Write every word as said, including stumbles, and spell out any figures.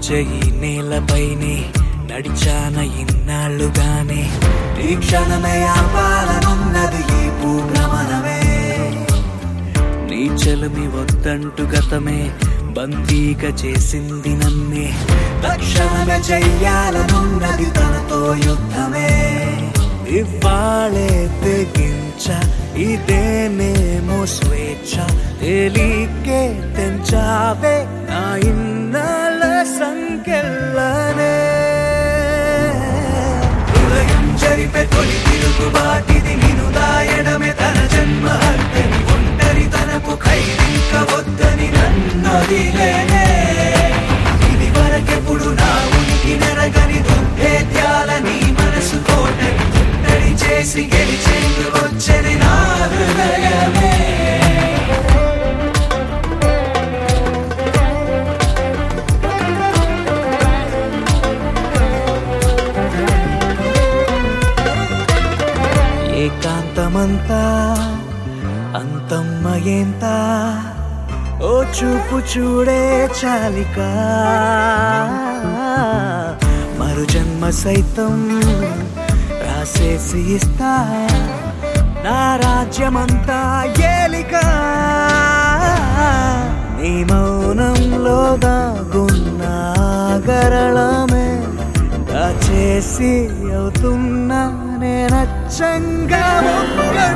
నడిచే ఈ నేలపైనే నడిచాన ఇన్నాళ్ళుగానే ఈ క్షణమే ఆపాలనున్నది ఈ భూభ్రమణమే నీ చెలిమి వద్దంటూ గతమే బందీగా చేసింది నన్నే తక్షణమే చెయ్యాలనున్నది తనతో యుద్ధమే ఇవ్వాళే తెగించ ఇదేనేమో స్వేచ్ఛ తేలికే తెంచావే నా ఇన్నాళ్ళ సంఖ్యలనే హృదయం జరిపే తొలి తిరుగుబాటిది నిన్ను దాయడమే తన జన్మ హక్కని ఒంటరి తనకు ఖైదింక వద్దని నన్నదిలేనే ఇది వరకెప్పుడు నా ఉనికి నెరగని దుర్భేద్యాల నీ మనసు కోటని తుట్టడి చేసి గెలిచేందు వచ్చని నా హృదయమే ఏకాంతమంతా అంతమ్మయేంత ఓ చూపు చూడే చాలిక మరు జన్మ సైతం రాసేసి ఇస్తా నా రాజ్యమంతా ఏలిక నీ మౌనంలో దాగున్న గరళమే దాచేసి అవుతున్నా నేనచ్చంగా